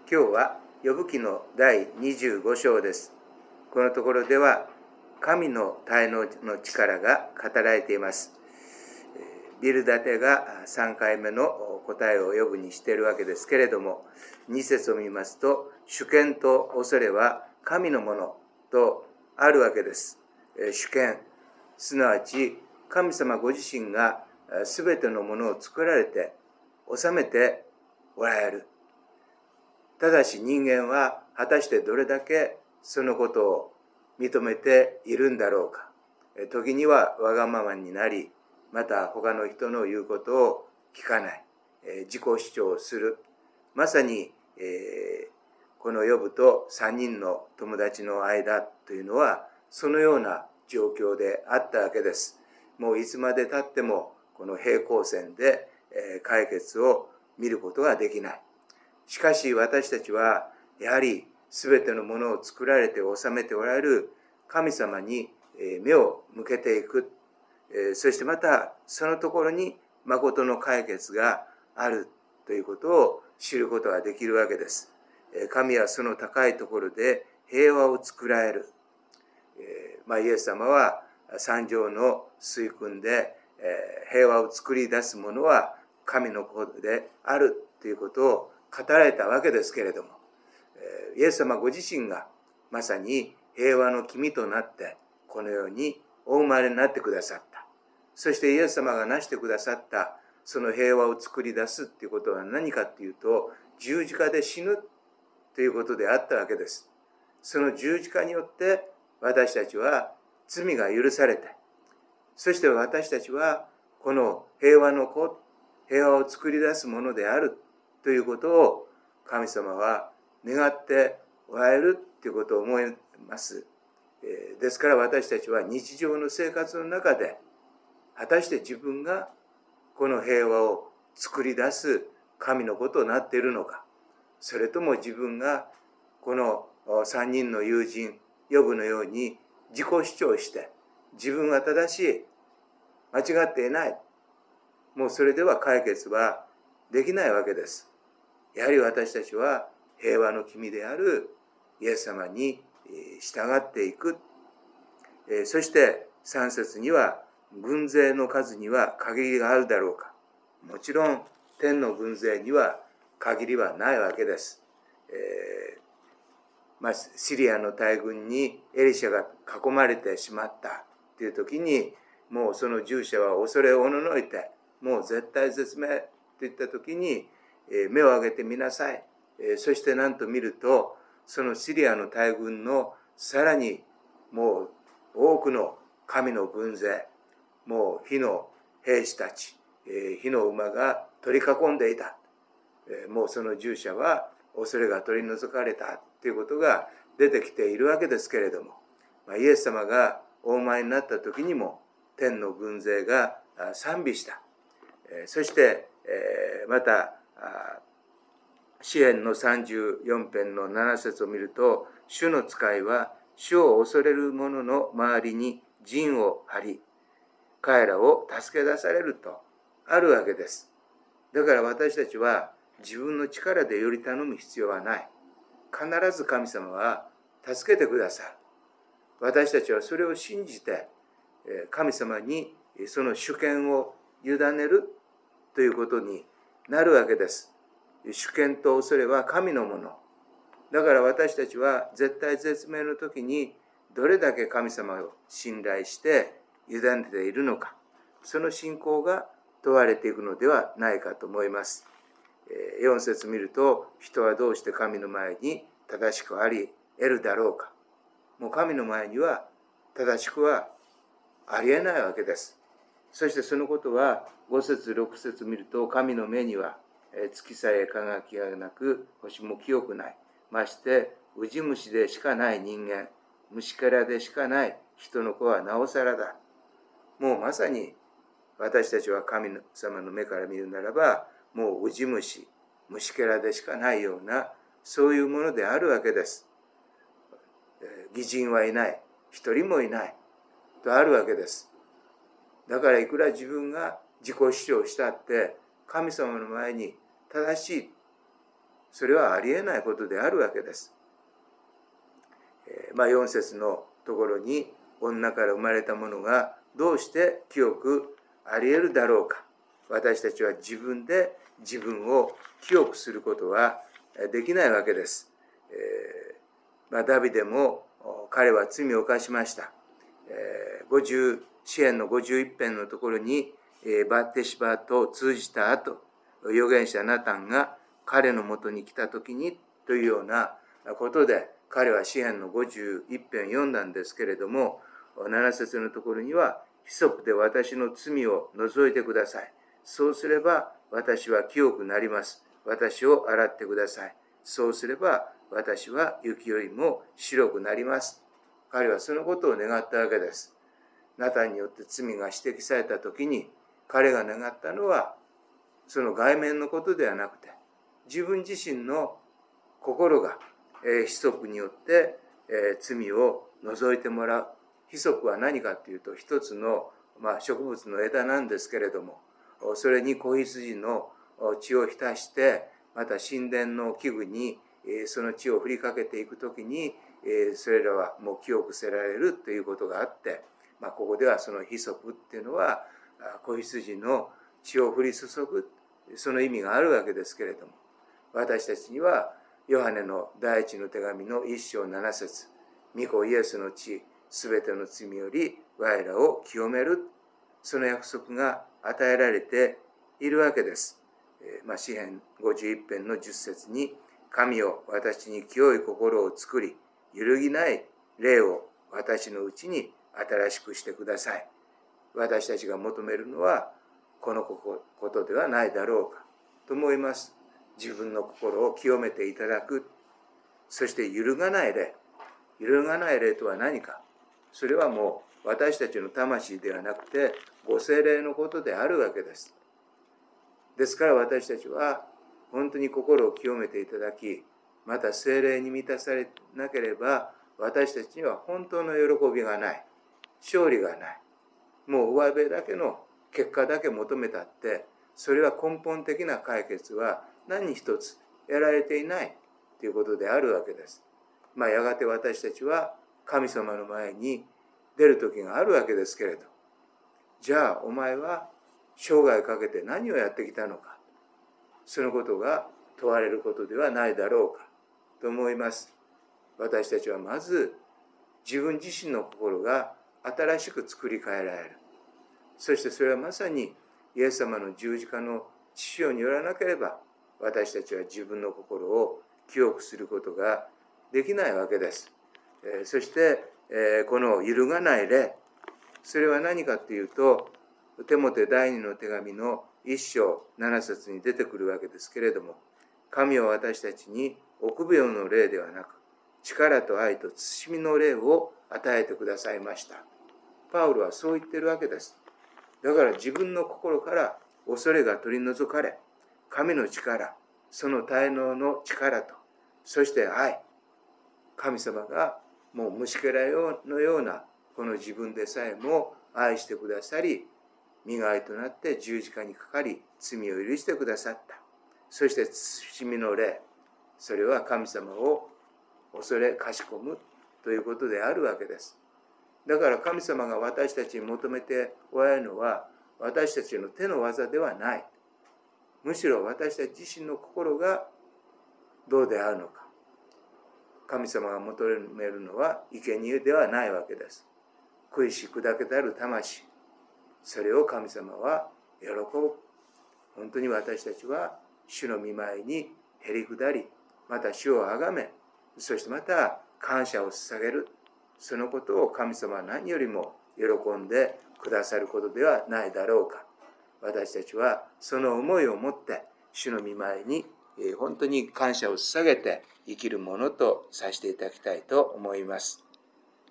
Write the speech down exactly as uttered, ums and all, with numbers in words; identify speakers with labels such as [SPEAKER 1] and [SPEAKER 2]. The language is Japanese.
[SPEAKER 1] 今日はヨブ記のだいにじゅうご章です。このところでは神の大能の力が語られています。ビルダテがさんかいめの答えをヨブにしているわけですけれども、に節を見ますと、主権と恐れは神のものとあるわけです。主権、すなわち神様ご自身がすべてのものを作られて治めておられる。ただし人間は果たしてどれだけそのことを認めているんだろうか。時にはわがままになり、また他の人の言うことを聞かない、自己主張をする。まさに、えー、このヨブとさんにんの友達の間というのはそのような状況であったわけです。もういつまで経ってもこの平行線で解決を見ることができない。しかし私たちはやはり全てのものを作られて治めておられる神様に目を向けていく。そしてまたそのところに誠の解決があるということを知ることができるわけです。神はその高いところで平和を作られる。まあ、イエス様は三条の水訓で平和を作り出すものは神の子であるということを語られたわけですけれども、イエス様ご自身がまさに平和の君となってこの世にお生まれになってくださった。そしてイエス様が成してくださったその平和を作り出すということは何かというと、十字架で死ぬということであったわけです。その十字架によって私たちは罪が許されて、そして私たちはこの平和の子、平和を作り出すものであるということを神様は願っておられるということを思います。ですから私たちは日常の生活の中で果たして自分がこの平和を作り出す神の子となっているのか、それとも自分がこの三人の友人ヨブのように自己主張して自分が正しい、間違っていない、もうそれでは解決はできないわけです。やはり私たちは平和の君であるイエス様に従っていく。そしてさん節には軍勢の数には限りがあるだろうか。もちろん天の軍勢には限りはないわけです。えーまあ、シリアの大軍にエリシャが囲まれてしまったという時に、もうその従者は恐れをおののいて、もう絶対絶命といった時に目を上げてみなさい。そしてなんと見ると、そのシリアの大軍のさらにもう多くの神の軍勢、もう火の兵士たち、火の馬が取り囲んでいた。もうその従者は恐れが取り除かれたということが出てきているわけですけれども、イエス様がお生まれになった時にも天の軍勢が賛美した。そしてまた詩編のさんじゅうよん編のなな節を見ると、主の使いは主を恐れる者の周りに陣を張り、彼らを助け出されるとあるわけです。だから私たちは自分の力でより頼む必要はない。必ず神様は助けてくださる。私たちはそれを信じて神様にその主権を委ねるということになるわけです。主権と恐れは神のもの。だから私たちは絶対絶命の時にどれだけ神様を信頼して委ねているのか、その信仰が問われていくのではないかと思います。よん節見ると、人はどうして神の前に正しくあり得るだろうか。もう神の前には正しくはありえないわけです。そしてそのことはご節ろく節見ると、神の目には月さえ輝きがなく星も清くない。ましてウジ虫でしかない人間、虫けらでしかない人の子はなおさらだ。もうまさに私たちは神様の目から見るならば、もうウジ虫、虫けらでしかないような、そういうものであるわけです。義人はいない、一人もいないとあるわけです。だからいくら自分が自己主張したって、神様の前に正しい、 それはありえないことであるわけです。えー、まあよん節のところに、女から生まれたものがどうして清くありえるだろうか。私たちは自分で自分を清くすることはできないわけです。えーまあ、ダビデも彼は罪を犯しました。えー、ごじゅう詩編のごじゅういち編のところに、えー、バッテシバと通じた後、預言者ナタンが彼のもとに来た時にというようなことで、彼は詩編のごじゅういち編読んだんですけれども、なな節のところには、ヒソプで私の罪を除いてください。そうすれば私は清くなります。私を洗ってください。そうすれば私は雪よりも白くなります。彼はそのことを願ったわけです。ナタンによって罪が指摘された時に、彼が願ったのは、その外面のことではなくて、自分自身の心が、えー、ヒソプによって、えー、罪を除いてもらう。ヒソプは何かというと、一つの、まあ、植物の枝なんですけれども、それに子羊の血を浸して、また神殿の器具にその血を振りかけていくときに、それらはもう清くせられるということがあって、まあ、ここではそのヒソプっていうのは子羊の血を降り注ぐ、その意味があるわけですけれども、私たちにはヨハネの第一の手紙の一章七節、御子イエスの血、すべての罪より我らを清める、その約束が与えられているわけです。えーまあ、詩編ごじゅういち編のじゅっ節に、神よ私に清い心を作り、揺るぎない霊を私のうちに新しくしてください。私たちが求めるのはこのことではないだろうかと思います。自分の心を清めていただく。そして揺るがない霊。揺るがない霊とは何か。それはもう私たちの魂ではなくて、ご聖霊のことであるわけです。ですから私たちは本当に心を清めていただき、また聖霊に満たされなければ、私たちには本当の喜びがない。勝利がない。もう上辺だけの結果だけ求めたって、それは根本的な解決は何一つ得られていないということであるわけです。まあやがて私たちは神様の前に出る時があるわけですけれど、じゃあお前は生涯かけて何をやってきたのか、そのことが問われることではないだろうかと思います。私たちはまず自分自身の心が新しく作り変えられる。そしてそれはまさにイエス様の十字架の血潮によらなければ、私たちは自分の心を清くすることができないわけです。そしてこの揺るがない霊、それは何かというと、テモテ第二の手紙の一章七節に出てくるわけですけれども、神は私たちに臆病の霊ではなく、力と愛と慎みの霊を与えてくださいました。パウロはそう言っているわけです。だから自分の心から恐れが取り除かれ、神の力、その滞納の力と、そして愛、神様がもう虫けらのようなこの自分でさえも愛してくださり、身代わりとなって十字架にかかり、罪を許してくださった。そして慎みの霊、それは神様を恐れかしこむということであるわけです。だから神様が私たちに求めておられるのは、私たちの手の技ではない。むしろ私たち自身の心がどうであるのか。神様が求めるのは生贄ではないわけです。悔いし砕けたる魂、それを神様は喜ぶ。本当に私たちは主の御前にへり下り、また主をあがめ、そしてまた感謝を捧げる。そのことを神様は何よりも喜んでくださることではないだろうか。私たちはその思いを持って主の御前に本当に感謝を捧げて生きるものとさせていただきたいと思います。